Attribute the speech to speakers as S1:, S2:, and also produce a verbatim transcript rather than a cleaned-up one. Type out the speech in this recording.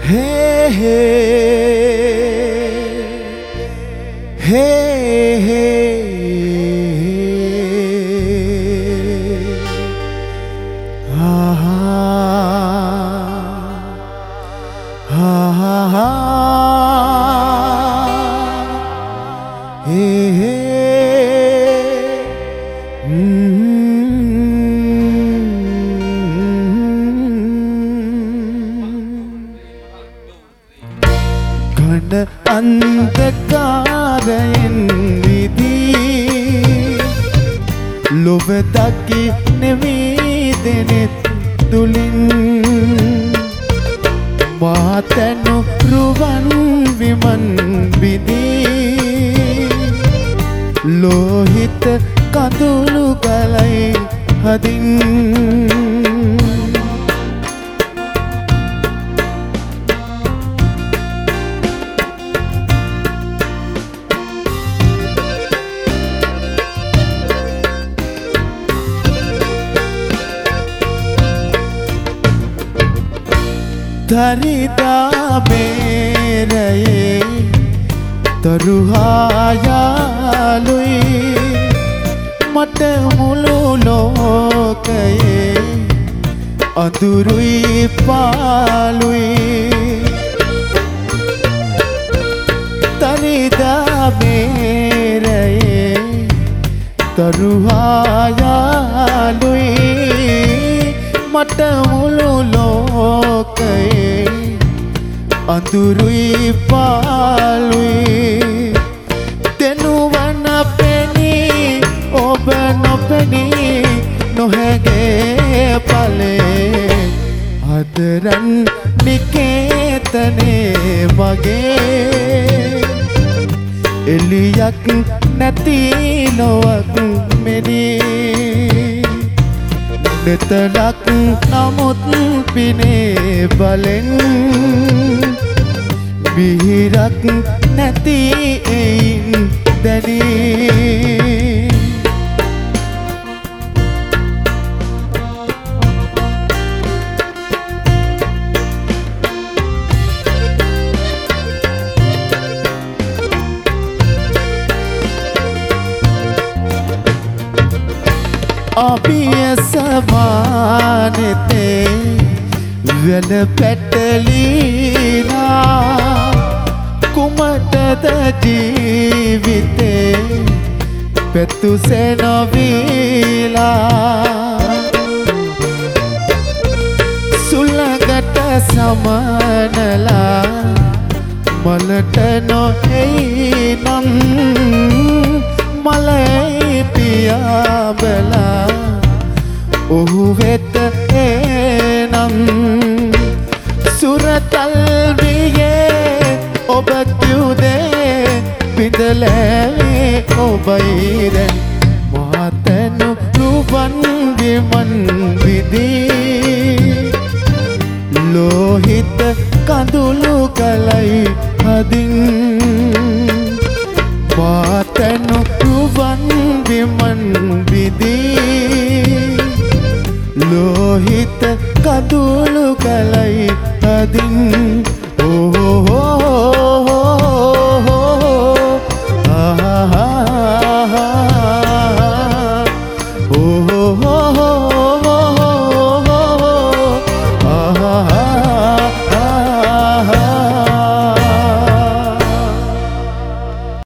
S1: Hey, hey, hey, hey. Ah, ah, ah, ah. Hey, hey. अंधकारයෙන් විදී ලොව දකින්නේ දෙනෙත් තුලින් මාතනු රුවන් විමන් විදී ලෝහිත කඳුළු ගලයි හදින් धरिदा मेरये तरुहायालुई मट मुलु लोकये अदुरुई पालुई धरिदा मेरये तरुहायालुई मट मुलु लोकये अंदुरुई पालुई तेनुवन पेनी ओब नोपेनी नोहेगे पले अदरन निकेतने मगे एलियक नती लोक मेरी नेतलक नमुत पिने बलें बिहिरक नती एइन दनी අභියසමානතේ වෙන පැටලීනා කුමටද ජීවිතේ පෙතුසේ නොවීලා සුළඟට සමනලා මලට නොහෙයි නම් මලයි පියාබලා ඔහු වෙත එනම් සුරතල් වියේ ඔබ කිව්දේ බිඳලේ ඔබයි දැන් මාතනු රුවන් විමන් විදී ලෝහිත කඳුළු ගලයි හදින් මාතනු රුවන් විමන් විදී लोहित कदुलु गलई हदिन ओ हो हो